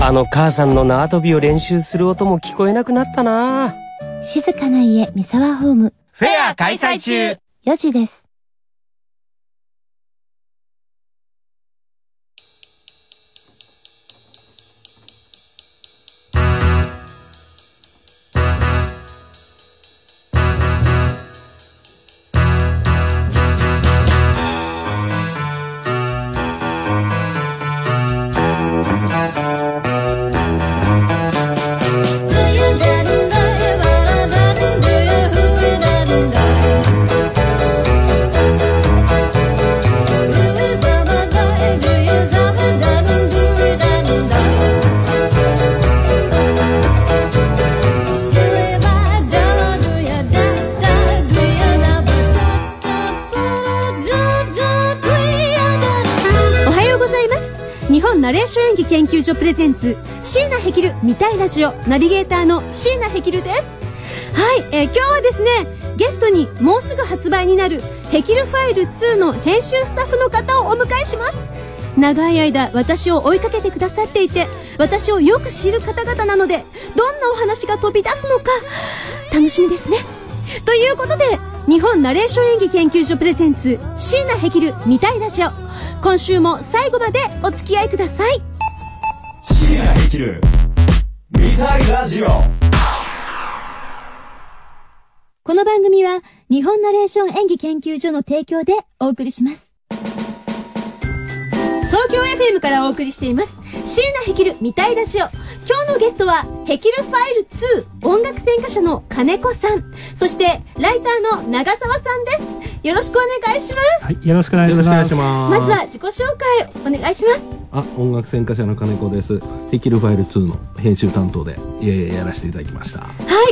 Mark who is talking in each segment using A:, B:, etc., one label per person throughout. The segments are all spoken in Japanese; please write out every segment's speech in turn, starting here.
A: あの母さんの縄跳びを練習する音も聞こえなくなったな。
B: 静かな家三沢ホーム
A: フェア開催中。
B: 4時です。
C: ナレーション演技研究所プレゼンツ椎名ヘキル見たいラジオナビゲーターの椎名ヘキルです。はい、今日はですねゲストにもうすぐ発売になるヘキルファイル2の編集スタッフの方をお迎えします。長い間私を追いかけてくださっていて私をよく知る方々なのでどんなお話が飛び出すのか楽しみですね。ということで日本ナレーション演技研究所プレゼンツ椎名ヘキル見たいラジオ、今週も最後までお付き合いください。
D: 椎名ヘキル見たいラジオ。
C: この番組は日本ナレーション演技研究所の提供でお送りします。東京 FM からお送りしています椎名ヘキル見たいラジオ。今日のゲストはヘキルファイル2音楽専科者の金子さん、そしてライターの長澤さんです。よろしくお願いします。
E: はい、よろしくお願いします。
C: まずは自己紹介お願いします。
F: 音楽専科者の金子です。ヘキルファイル2の編集担当でやらせていただきました。
C: はい、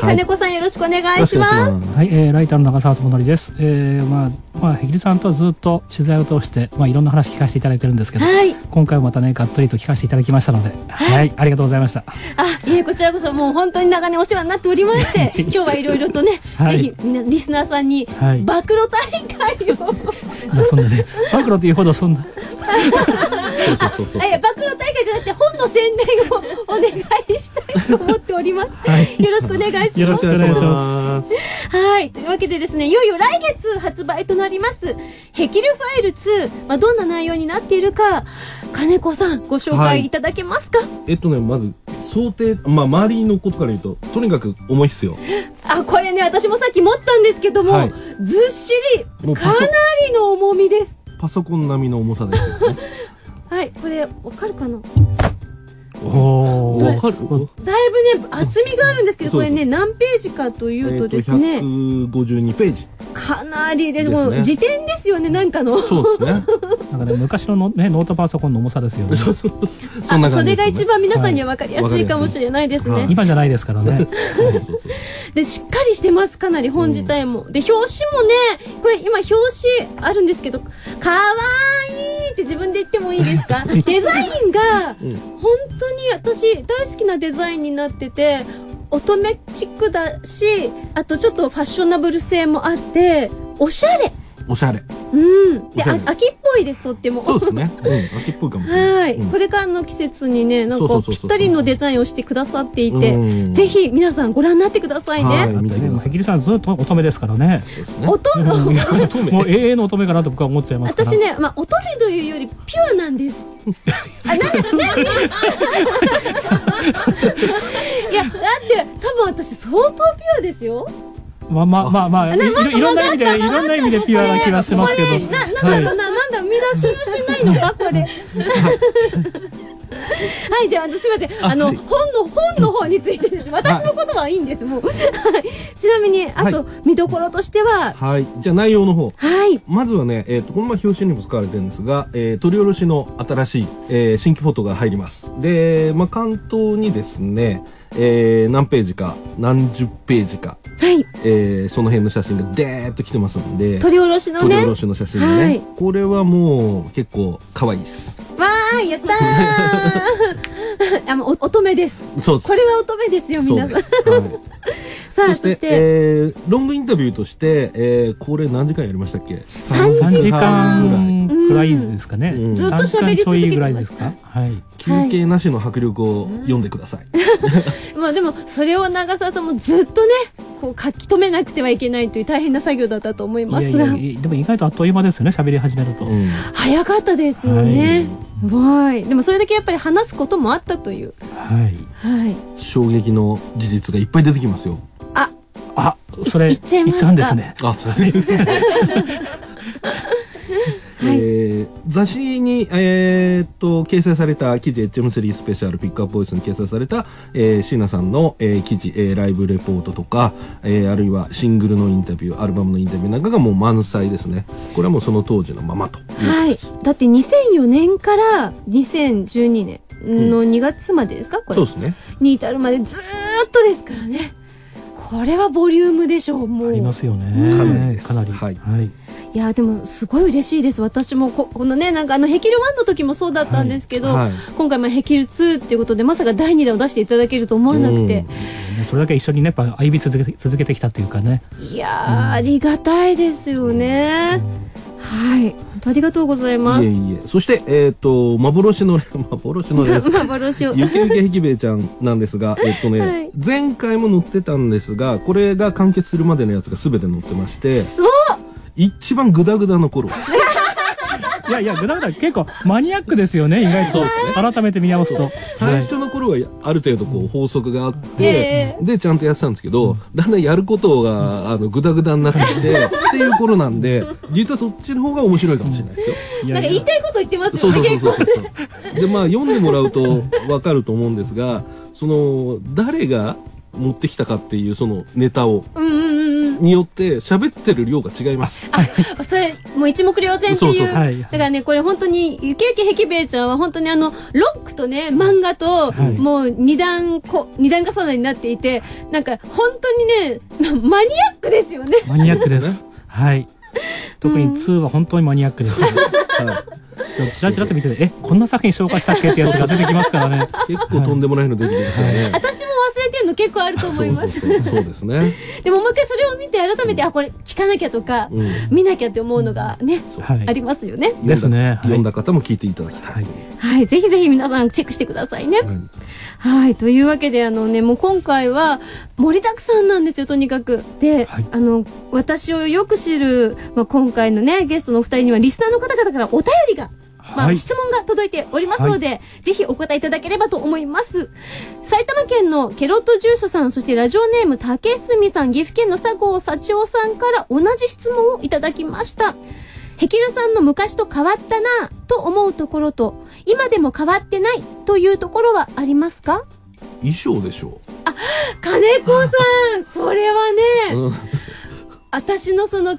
C: 金子さんよろしくお願いします。
E: はい、ライターの長澤智則です。ヘキルさんとずっと取材を通して、いろんな話聞かせていただいてるんですけど、はい、今回もまたねがっつりと聞かせていただきましたので、はい、ありがとうございました。
C: こちらこそもう本当に長年お世話になっておりまして今日はいろいろとね、ぜひみんなリスナーさんに暴露大会を
E: そんなね暴露というほどそんな
C: 暴露大会じゃなくて本の宣伝をお願いしたいと思っております。よろしくお願いします。
F: よろしくお願いします。
C: はい、というわけでですね、いよいよ来月発売となりますヘキルファイル2、どんな内容になっているか金子さんご紹介いただけますか。
F: まず想定、周りのことから言うととにかく重いっすよ。
C: これね私もさっき持ったんですけども、ずっしりかなりの重みです。
F: パソコン並みの重さですよね。
C: はい、これわかるかな。
F: わかる。
C: だいぶね厚みがあるんですけど、これね何ページかというとですね、
F: 152ページ。
C: かなりでも辞典ですよね、なんかの。
F: そうですね。
E: なんかね昔のノートパソコンの重さですよね。
C: それが一番皆さんには分かりやすいかもしれないですね。
E: 今じゃないですからね。
C: でしっかりしてます、かなり本自体も。で表紙もね、これ今表紙あるんですけど、かわいいって自分で言ってもいいですか。デザインが本当に私大好きなデザインになってて、乙女チックだし、あとちょっとファッショナブル性もあっておしゃれ。
F: おしゃれ。
C: で秋っぽいです、とっても。
F: そうですね。秋っぽいかもしれない。
C: はい、これからの季節にね、なんかぴったりのデザインをしてくださっていて、ぜひ皆さんご覧になってくださいね。
E: ヘキルさんずっと乙女ですからね。
C: 乙女。
E: もう永遠の乙女かなと僕は思っちゃいますから。
C: 私ね、乙女というよりピュアなんです。いやだって多分私相当ピュアですよ。
E: いろんな意味でピュアな気がしますけど。
C: なんだみんな信用してないのかこれ。はい、じゃあすみません、本の方についてです。私のことはいいんです、もう。ちなみにあと見どころとしては、
F: じゃあ内容の方。
C: はい
F: まずはね、この表紙にも使われてるんですが、取り下ろしの新しい、新規フォトが入ります。で、関東にですね、何ページか何十ページか、その辺の写真がデーッと来てますんで、
C: 取り下ろしのね、
F: 取り下ろしの写真がね、これはもう結構可愛いです。
C: わーい、やったー。乙女です。
F: そうです。
C: これは乙女ですよ、皆さん。さあ、そして、
F: ロングインタビューとして、これ何時間やりましたっけ？
E: 3時間ぐくらいですかね。
C: ずっと喋り続けてました。
E: 3時間ちょいぐらいですか。はい。
F: 休憩なしの迫力を読んでください。
C: まあでもそれを長澤さんもずっとねこう書き留めなくてはいけないという大変な作業だったと思いますが、
E: でも意外とあっという間ですよね、喋り始めると。
C: 早かったですよね。はい。でもそれだけやっぱり話すこともあったという。
E: はい
C: はい。
F: 衝撃の事実がいっぱい出てきますよ。
E: あ、それ
C: 言っちゃいますか。
E: 言っちゃうんですね。
F: 雑誌に、掲載された記事 HM3 スペシャルピックアップボイスに掲載された、椎名さんの、記事、ライブレポートとか、あるいはシングルのインタビュー、アルバムのインタビューなんかがもう満載ですね。これはもうその当時のままということです。
C: はい。だって2004年から2012年の2月までですか、これ。
F: そうですね。
C: に至るまでずーっとですからね。これはボリュームでしょう、もう。
E: ありますよね。かなり。はい。
C: いやでもすごい嬉しいです。私もこのねなんかヘキル1の時もそうだったんですけど、今回もヘキル2っていうことでまさか第2弾を出していただけると思わなくて、
E: それだけ一緒にねやっぱ歩み続けてきたというかね。
C: いやありがたいですよね。はい、本当ありがとうございます。
F: いえいえ。そして幻のゆけゆけへきべいちゃんなんですが、前回も載ってたんですが、これが完結するまでのやつが全て載ってまして、
C: そう。
F: 一番グダグダの頃。
E: いやグダグダ結構マニアックですよね、意外と。改めて見直すと。
F: 最初の頃はある程度こう法則があって、でちゃんとやってたんですけど、だんだんやることがグダグダになってきてっていう頃なんで、実はそっちの方が面白いかもしれないですよ。
C: なんか言いたいこと言ってますよね。
F: でまあ読んでもらうとわかると思うんですが、その誰が持ってきたかっていうそのネタを。によって喋ってる量が違います。
C: それもう一目瞭然っていう。だからねこれ本当にゆけゆけへきべいちゃんは本当にロックとね漫画ともう二段重ねになっていて、なんか本当にねマニアックですよね。
E: マニアックです。はい。特に2は本当にマニアックです。チラチラと見てて、こんな作品紹介したっけってやつが出てきますからね。
F: 結構とんでもないの出てきますよね。
C: 私も忘れてるの結構あると思います。
F: そうですね。
C: でももう一回それを見て改めてこれ聞かなきゃとか見なきゃって思うのがねありますよね。
E: ですね。
F: 読んだ方も聞いていただきたい。
C: はい、ぜひぜひ皆さんチェックしてくださいね。はい、というわけでもう今回は盛りだくさんなんですよ、とにかく。で、私をよく知る今回のねゲストのお二人にはリスナーの方々からお便りが質問が届いておりますので、ぜひお答えいただければと思います。埼玉県のケロットジュースさん、そしてラジオネーム竹住さん、岐阜県の佐合幸男さんから同じ質問をいただきました。ヘキルさんの昔と変わったなと思うところと、今でも変わってないというところはありますか？
F: 衣装でしょう。
C: 金子さん、それはね、私のその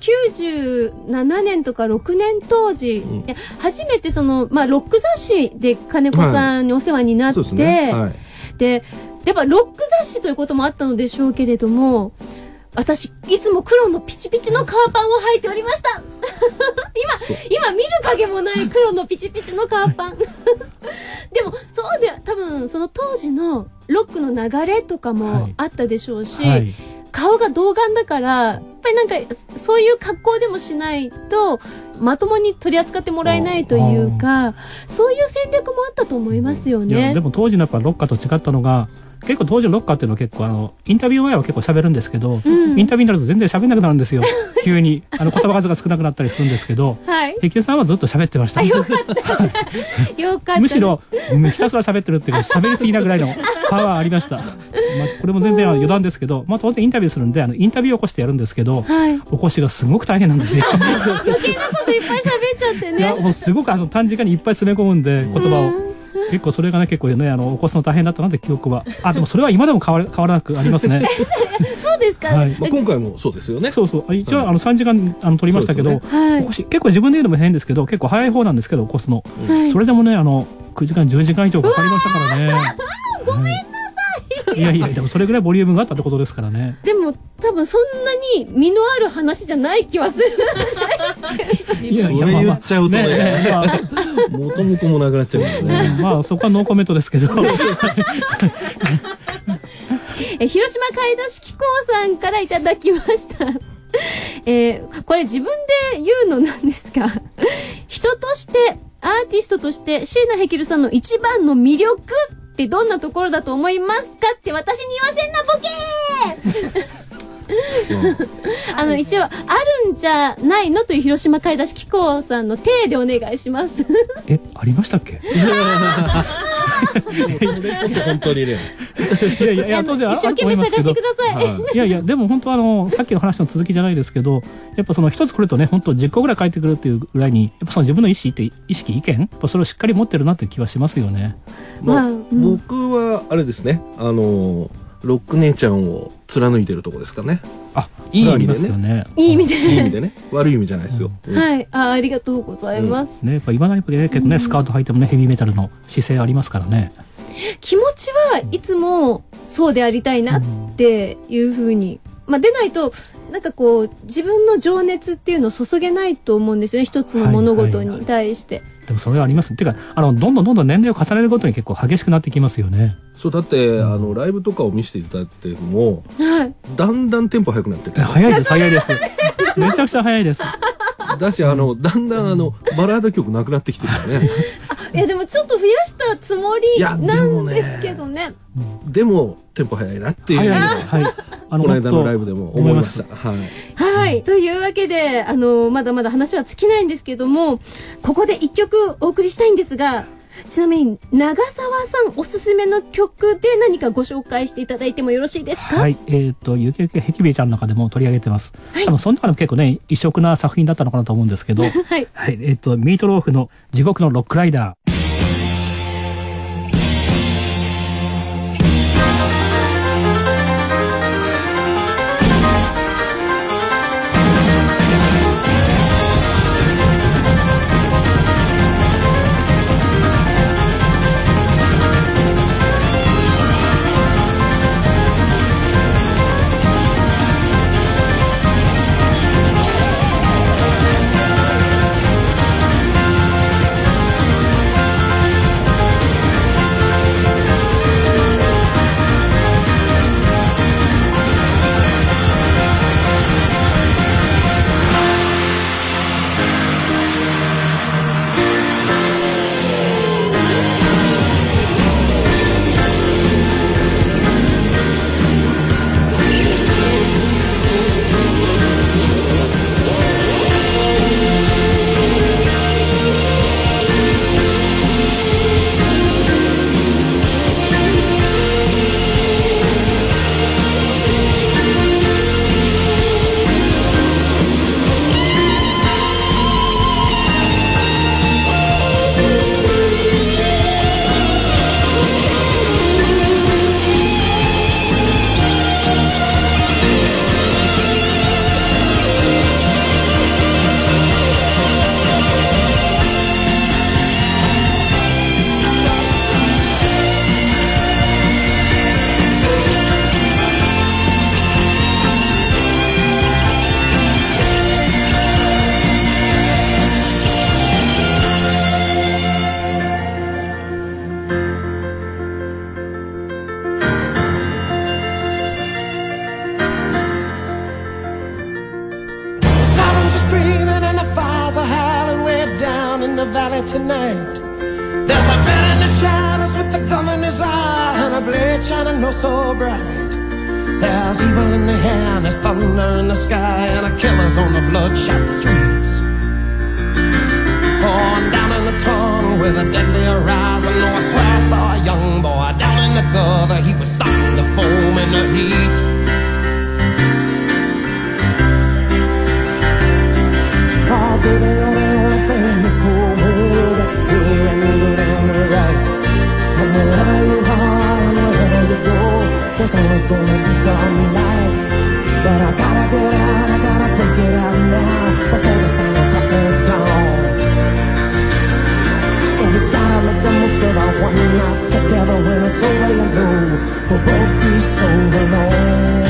C: 97年とか6年当時、初めてロック雑誌で金子さんにお世話になって、で、やっぱロック雑誌ということもあったのでしょうけれども、私、いつも黒のピチピチの革パンを履いておりました。今見る影もない黒のピチピチの革パン。でも、そうで、多分、その当時のロックの流れとかもあったでしょうし、顔が童顔だから、やっぱりなんか、そういう格好でもしないと、まともに取り扱ってもらえないというか、そういう戦略もあったと思いますよね。
E: いや、でも当時のやっぱロッカーと違ったのが、結構当時のロッカーっていうのは結構インタビュー前は結構喋るんですけど、インタビューになると全然喋んなくなるんですよ。急に言葉数が少なくなったりするんですけど、ヘキルさんはずっと喋ってました。
C: よかったよかった。
E: むしろひたすら喋ってるっていうか喋りすぎなぐらいのパワーありました。これも全然余談ですけど、当然インタビューするんでインタビューを起こしてやるんですけど、起こしがすごく大変なんですよ。
C: 余計なこといっぱい喋っちゃってね。
E: いやもうすごく短時間にいっぱい詰め込むんで言葉を。結構それがね起こすの大変だったなって記憶は。でもそれは今でも変わらなくありますね。
C: そうですか。
F: 今回もそうですよね。
E: そう一応3時間取りましたけど、結構自分で言うのも変ですけど結構早い方なんですけど起こすの。それでもね9時間10時間以上かかりましたからね。
C: ごめんなさい。
E: いやでもそれぐらいボリュームがあったってことですからね。
C: でも多分そんなに身のある話じゃない気はする。
F: いや言っちゃうとね、元も子もなくなっちゃうからね。
E: そこはノーコメントですけど。
C: 広島買い出し機構さんからいただきました。これ自分で言うのなんですが、 人として、アーティストとして、椎名ヘキルさんの一番の魅力ってどんなところだと思いますかって私に言わせんなボケー一応、あるんじゃないのという広島買い出し機構さんの体でお願いします。
E: ありましたっけ？
F: 本当にね。
E: いや当然
C: 一生懸命探してください。
E: いやでも本当さっきの話の続きじゃないですけど、やっぱその一つ来るとね、本当10個ぐらい返ってくるっていうぐらいに、やっぱその自分の意識、意見、それをしっかり持ってるなって気はしますよね。
F: 僕はあれですね、ロック姉ちゃんを貫いてるとこですかね。
E: いい意味ですよね。
C: いい意味で。
F: いい意味でね。悪い意味じゃないですよ。
C: はい。ありがとうございます。
E: ね、やっぱ今だに結構ね、スカート履いてもね、ヘビーメタルの姿勢ありますからね。
C: 気持ちはいつもそうでありたいなっていうふうに、出ないと、なんかこう、自分の情熱っていうのを注げないと思うんですよね。一つの物事に対して。
E: でもそれはあります。っていうか、どんどん年齢を重ねるごとに結構激しくなってきますよね。
F: そう、だって、ライブとかを見せていただいても、だんだんテンポ速くなってる。
E: 早いです、早いです。めちゃくちゃ早いです。
F: だし、だんだんバラード曲なくなってきてるからね。
C: いや、でもちょっと増やしたつもりなんですけどね。
F: でも、テンポ速いなっていうのは、この間のライブでも思いました。
C: はい。というわけで、まだまだ話は尽きないんですけども、ここで一曲お送りしたいんですが、ちなみに、長澤さんおすすめの曲で何かご紹介していただいてもよろしいですか？
E: はい。ゆきゆきヘキベちゃんの中でも取り上げてます。多分その中でも結構ね、異色な作品だったのかなと思うんですけど、はい。はい。ミートローフの地獄のロックライダー。
G: Tonight, there's a man in the shadows with a gun in his eye and a blade shining no so bright. There's evil in the air and there's thunder in the sky and a killer's on the bloodshot streets. Oh, and down in the tunnel with a deadly horizon, oh, I swear I saw a young boy down in the gutter. He was starting to foam in the heat. Oh, baby, you're the only thing in this whole world that's pure and good and right. And wherever you are and wherever you go, there's always gonna be some light. But I gotta get out, I gotta break it out now before the final crack of dawn. So we gotta make the most of our one night together. When it's over, you know we'll both be so alone.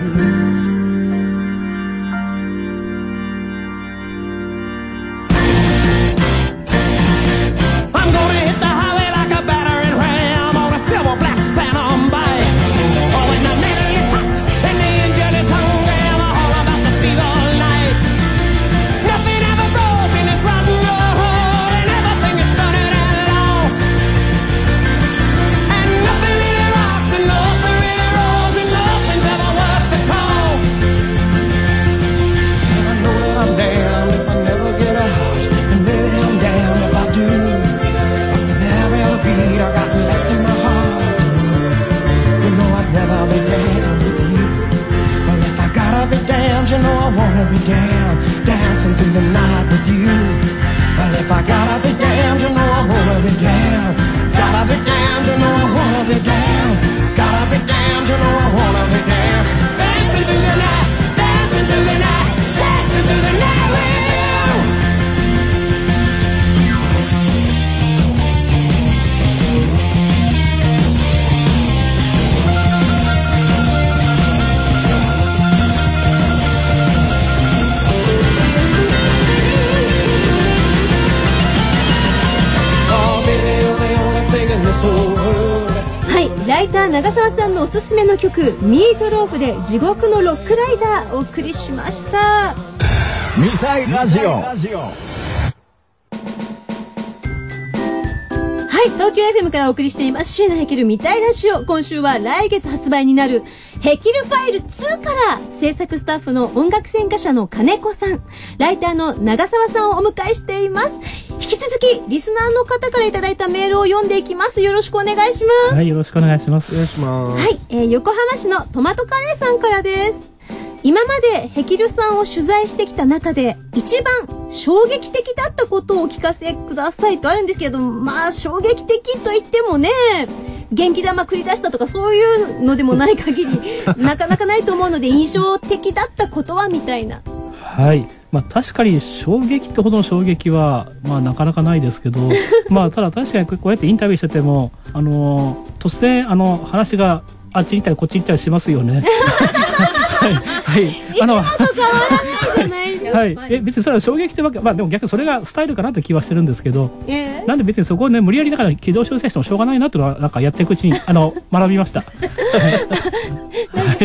G: I'm gonna hit the highway like a battering ram on a silver black phantom bike. Oh, when the needle is hot and the engine is hungry, I'm all about to see the light. Nothing ever grows in this rotten road, and everything is stunted and lost. And nothing really rocks, and nothing really rolls, and nothing's ever worth the cost. And I know that I'm damned if I never get out, and maybe I'm damned if I do. But with every other beat I got left in my heart, you know I'd rather be damned with you. Well, if I gotta be damned, you know I wanna be damned, dancing through the night with you. Well, if I gotta be damned, you know I wanna be damned. Gotta be damned, you know I wanna be damned. Gotta be damned, you know I wanna be damned. Dancing through the night, dancing through the night, dancing through the night with you. Oh, baby, you're the only thing in this whole world that's
C: はい、ライター長澤さんのおすすめの曲ミートローフで地獄のロックライダーお送りしました。
D: 見たいラジオ。
C: はい、東京 FM からお送りしています椎名ヘキル見たいラジオ。今週は来月発売になるヘキルファイル2から制作スタッフの音楽専科者の金子さん、ライターの長澤さんをお迎えしています。引き続きリスナーの方からいただいたメールを読んでいきます。よろしくお願いします。
E: はい、よろしくお願いします。
F: お願いします。
C: はい、横浜市のトマトカレーさんからです。今までヘキルさんを取材してきた中で一番衝撃的だったことをお聞かせくださいとあるんですけど、まあ衝撃的と言ってもね、元気玉繰り出したとかそういうのでもない限りなかなかないと思うので、印象的だったことはみたいな。
E: はい、まあ確かに衝撃ってほどの衝撃はまあなかなかないですけどまあただ確かにこうやってインタビューしてても突然話があっち行ったりこっち行ったりしますよねはい、はい、
C: いつもと変わらないじゃないですか。
E: はい、別にそれは衝撃ってわけ、まあでも逆にそれがスタイルかなって気はしてるんですけど、なんで別にそこをね無理やりだから軌道修正してもしょうがないなっていうのはなんかやっていくうちに学びましたはい、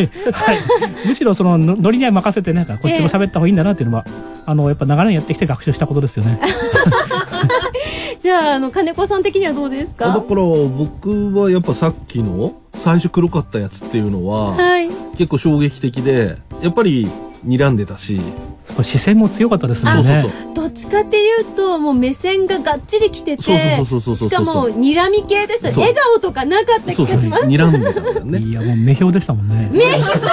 E: はい、むしろそのノリには任せてねこっちも喋った方がいいんだなっていうのはやっぱ長年やってきて学習したことですよね
C: じゃあ金子さん的にはどうですか。
F: だから僕はやっぱさっきの最初黒かったやつっていうのは、はい、結構衝撃的でやっぱり睨んでたし、
E: 視線も強かったですもんね。
C: どっちかっていうともう目線ががっちりきてて、しかも睨み系でした。笑顔とかなかった気がします。
F: 睨んでたからね。
E: いやもう目標でしたもんね。
C: 目標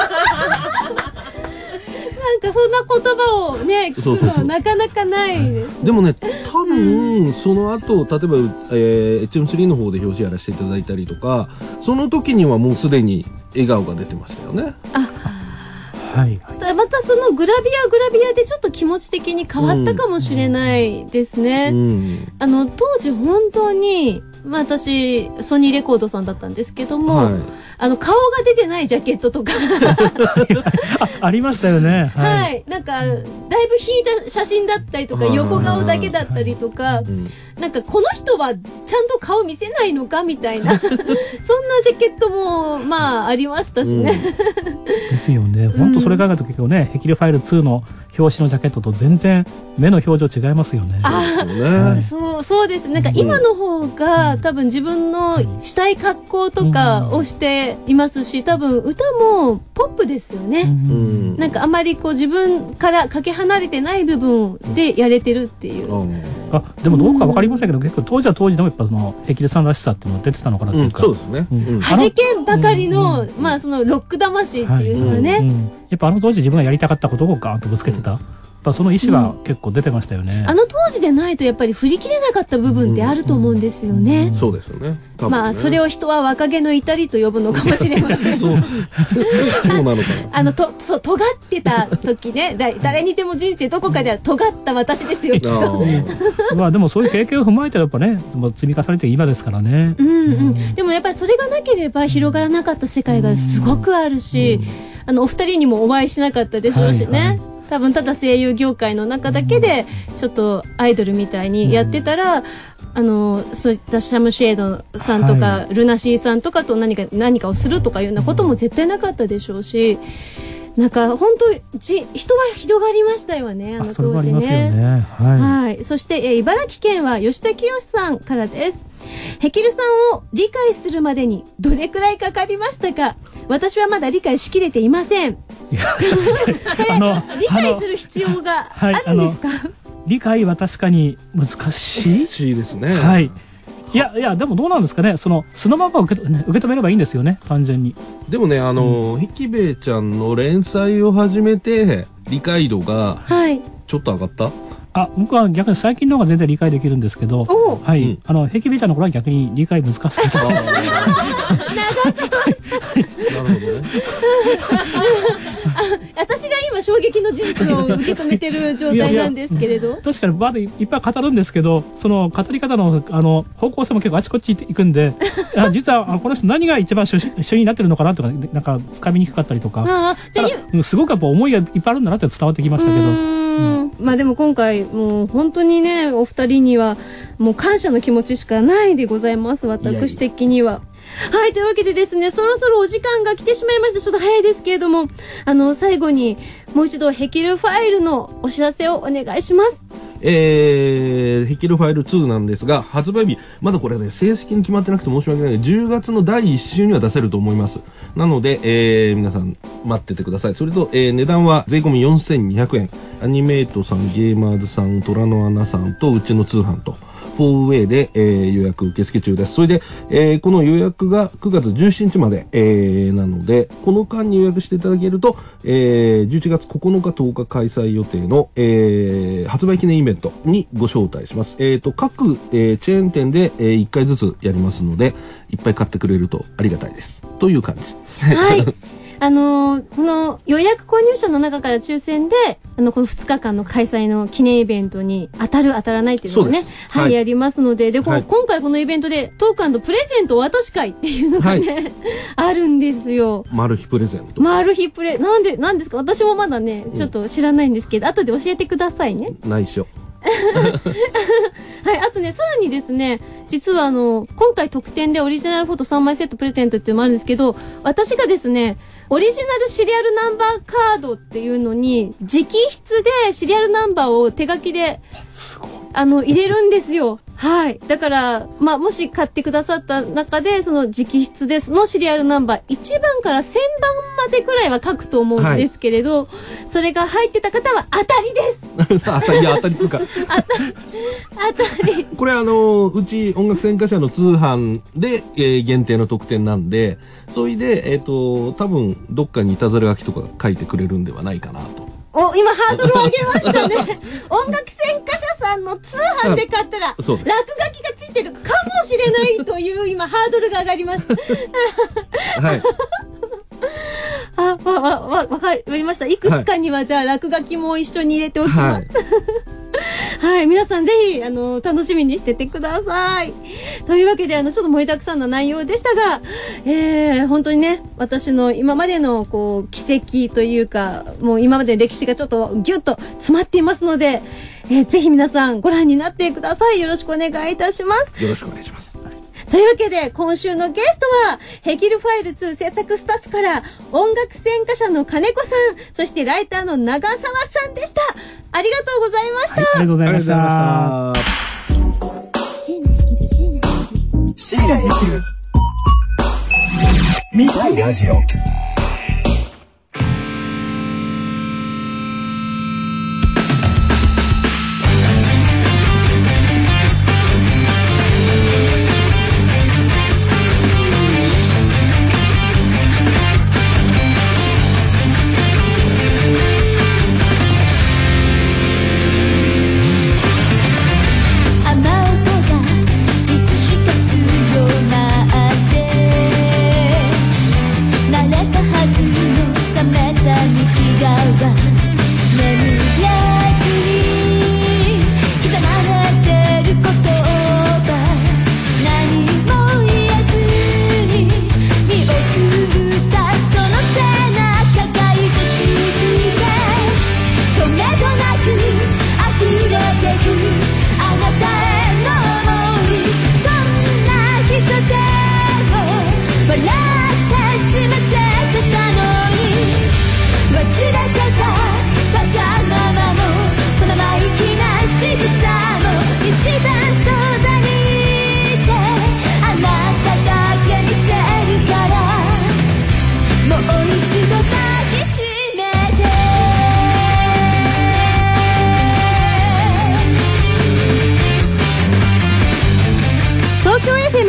C: なんかそんな言葉をね聞くのはなかなかないです。
F: でもね多分その後例えば、HM3 の方で表紙やらせていただいたりとか、その時にはもうすでに笑顔が出てましたよね。
E: はい、
C: またそのグラビアでちょっと気持ち的に変わったかもしれないですね。当時本当に、まあ、私ソニーレコードさんだったんですけども、はい、顔が出てないジャケットとか
E: ありましたよね。
C: はい、はい、なんかだいぶ引いた写真だったりとか横顔だけだったりとか、なんかこの人はちゃんと顔見せないのかみたいなそんなジャケットもまあありましたしね、
E: ですよね。本当それ考えた時今日ね、ヘキルファイル2の表紙のジャケットと全然目の表情違いますよね。
C: そうです。なんか今の方が多分自分のしたい格好とかをしていますし、多分歌もポップですよね。なんかあまりこう自分からかけ離れてない部分でやれてるっていう。
E: でもどうかわかりませんけど、結構当時は当時でもやっぱそのヘキルさんらしさっていうのが出てたのかなっていうか、
F: そうですね。
C: 弾けんばかりのまあそのロック魂っていうのはね、
E: やっぱ当時自分がやりたかったことをガーンとぶつけてた。その意思は結構出てましたよね。
C: 当時でないとやっぱり振り切れなかった部分ってあると思うんですよね。
F: そうですよね。
C: まあそれを人は若気の至りと呼ぶのかもしれません。
F: そうなのかな。尖
C: ってた時ね、誰にでも人生どこかでは尖った私ですよきっと。
E: まあでもそういう経験を踏まえてやっぱね、積み重ねて今ですからね。
C: でもやっぱりそれがなければ広がらなかった世界がすごくあるし。 お二人にもお会いしなかったでしょうしね、はいはい、多分ただ声優業界の中だけでちょっとアイドルみたいにやってたら、そういったシャムシェードさんとか、はい、ルナシーさんとかと何かをするとかいうようなことも絶対なかったでしょうし、なんか本当人は広がりましたよね、当時ね。はい。そして、茨城県は吉田清さんからです。ヘキルさんを理解するまでにどれくらいかかりましたか？私はまだ理解しきれていません。理解する必要があるんですか？
E: 理解は確かに難しい
F: ですね。
E: はい。いやでもどうなんですかね。そのまま受け止めればいいんですよね、単純に。
F: でもね、ひきべえちゃんの連載を始めて理解度がちょっと上がった。
E: 僕は逆に最近の方が全然理解できるんですけど、はい、ヘキベイちゃんの頃は逆に理解難しかったです。なる
F: ほどね。
C: 私が今衝撃の事実を受け止めてる状態なんですけれど。
E: 確かにバーでいっぱい語るんですけど、その語り方の方向性も結構あちこち行くんで、実はこの人何が一番主になってるのかなとか、なんか掴みにくかったりとか、すごくやっぱ思いがいっぱいあるんだなって伝わってきましたけど。
C: まあでも今回もう本当にね、お二人にはもう感謝の気持ちしかないでございます、私的には。はい、というわけでですね、そろそろお時間が来てしまいました。ちょっと早いですけれども、最後にもう一度ヘキルファイルのお知らせをお願いします。
F: ヘキルファイル2なんですが、発売日、まだこれね、正式に決まってなくて申し訳ないので、10月の第1週には出せると思います。なので、皆さん待っててください。それと、値段は税込み4200円。アニメートさん、ゲーマーズさん、虎の穴さんと、うちの通販と、4way で、予約受付中です。それで、この予約が9月17日まで、なので、この間に予約していただけると、11月9日10日開催予定の、発売記念イベントにご招待します。各、チェーン店で、1回ずつやりますので、いっぱい買ってくれるとありがたいです。という感じ。
C: はい。この予約購入者の中から抽選で、この2日間の開催の記念イベントに当たらないっていうのをね、はい、やりますので、今回このイベントでトーク&プレゼントお渡し会っていうのがね、あるんですよ。
F: マル秘プレゼント。
C: なんですか？私もまだね、ちょっと知らないんですけど、後で教えてくださいね。
F: 内緒。
C: はい、あとね、さらにですね、実は今回特典でオリジナルフォト3枚セットプレゼントっていうのもあるんですけど、私がですね、オリジナルシリアルナンバーカードっていうのに、直筆でシリアルナンバーを手書きで、入れるんですよ。はい。だから、もし買ってくださった中で、その直筆のシリアルナンバー、1番から1000番までくらいは書くと思うんですけれど、それが入ってた方は当たりです。
F: 当たりとか。
C: 当たり。
F: これうち音楽専科社の通販で、限定の特典なんで、それで、多分、どっかにいたずら書きとか書いてくれるんではないかなと。
C: 今ハードルを上げましたね。音楽専科社さんの通販で買ったら、落書きがついてるかもしれないという今ハードルが上がりました。はい。わかりました。いくつかにはじゃあ落書きも一緒に入れておきます。はい、皆さんぜひ、楽しみにしててください。というわけで、ちょっと盛りだくさんな内容でしたが、本当にね、私の今までの、奇跡というか、もう今までの歴史がちょっとギュッと詰まっていますので、ぜひ皆さんご覧になってください。よろしくお願いいたします。
F: よろしくお願いします。
C: というわけで、今週のゲストは、ヘキルファイル2制作スタッフから、音楽専科社の金子さん、そしてライターの長澤さんでした。ありがとうございました。
E: ありがとうございました。
D: 椎名ヘキル。見たいラジオ。
H: 慣れた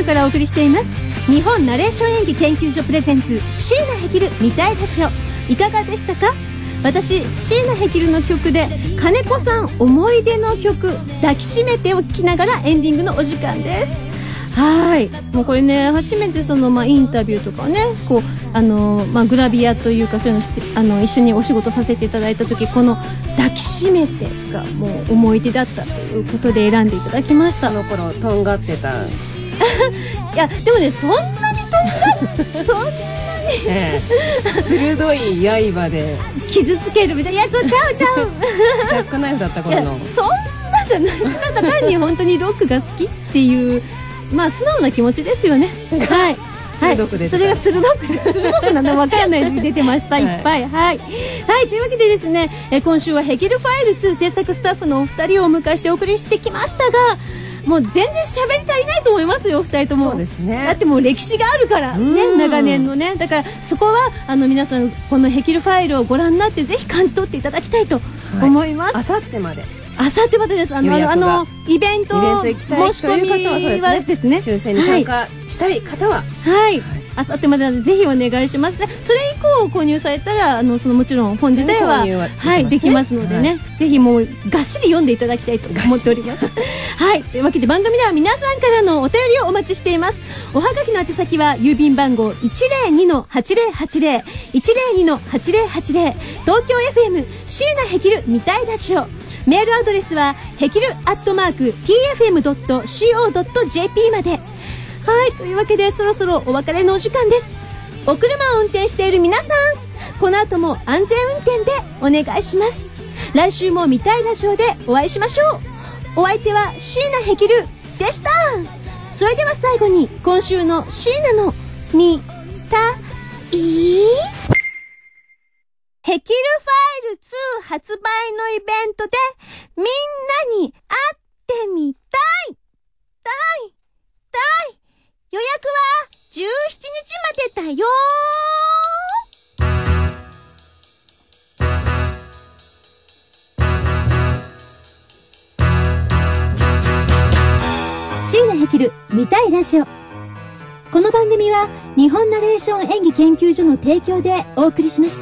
C: からお送りしています日本ナレーション演技研究所プレゼンツ椎名ヘキル見たいラジオ、いかがでしたか？私椎名ヘキルの曲で金子さん思い出の曲抱きしめてを聴きながらエンディングのお時間です。はい、もうこれね初めてその、インタビューとかねこうグラビアというかそういうの一緒にお仕事させていただいた時、この抱きしめてがもう思い出だったということで選んでいただきました。
H: あの頃とんがってた
C: いやでもねそんなにとんがってそんなに、
H: 鋭い刃で
C: 傷つけるみたいな、いやちゃうジ
H: ャックナイフだった頃の、
C: そんなじゃない、ただ単に本当にロックが好きっていう素直な気持ちですよね。はい
H: 鋭く出てた、
C: それが鋭くなの分からないで出てました、いっぱい。はい、というわけでですね、今週はヘキルファイル2制作スタッフのお二人をお迎えしてお送りしてきましたが、もう全然喋り足りないと思いますよ、二人とも。
H: そうですね。
C: だってもう歴史があるからね、長年のね。だからそこは皆さんこのヘキルファイルをご覧になってぜひ感じ取っていただきたいと思います。
H: あさってまで。
C: あさってまでです。イベント
H: 行きたい
C: 申し込みはですね、
H: 抽選に参加したい方は
C: あさってまでなのでぜひお願いします。それ以降購入されたらもちろん本自体はできますのでね、ぜひもうがっしり読んでいただきたいと思っております。はい、というわけで番組では皆さんからのお便りをお待ちしています。おはがきの宛先は郵便番号 102-8080 102-8080 東京 FM 椎名ヘキル見たいラジオ。メールアドレスはヘキル@tfm.co.jp まで。はい、というわけでそろそろお別れのお時間です。お車を運転している皆さん、この後も安全運転でお願いします。来週も見たいラジオでお会いしましょう。お相手は椎名ヘキルでした。それでは最後に今週の椎名の見たいヘキルファイル2発売のイベントでみんなに会ってみたい予約は17日までだよ椎名ヘキル見たいラジオ。この番組は日本ナレーション演技研究所の提供でお送りしました。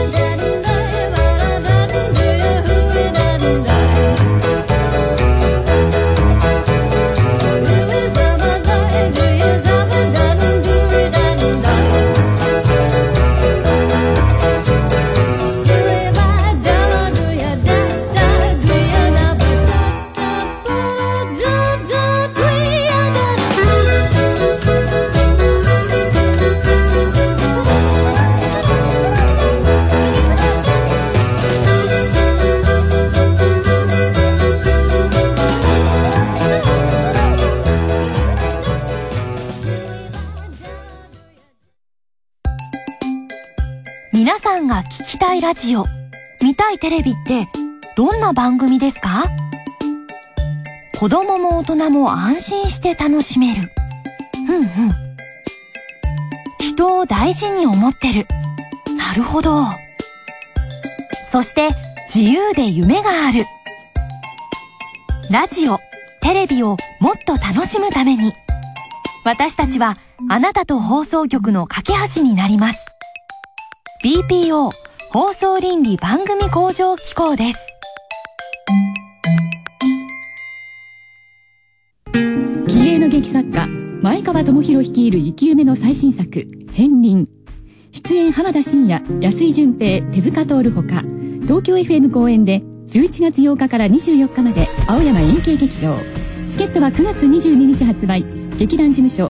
B: 皆さんが聞きたいラジオ、見たいテレビってどんな番組ですか？子供も大人も安心して楽しめる。人を大事に思ってる。なるほど。そして自由で夢がある。ラジオ、テレビをもっと楽しむために、私たちはあなたと放送局の架け橋になります。BPO 放送倫理番組向上機構です。
I: 気鋭の劇作家前川智博率いる生き埋めの最新作片鱗。出演浜田真也、安井純平、手塚徹ほか東京 FM 公演で11月8日から24日まで青山円形劇場。チケットは9月22日発売。劇団事務所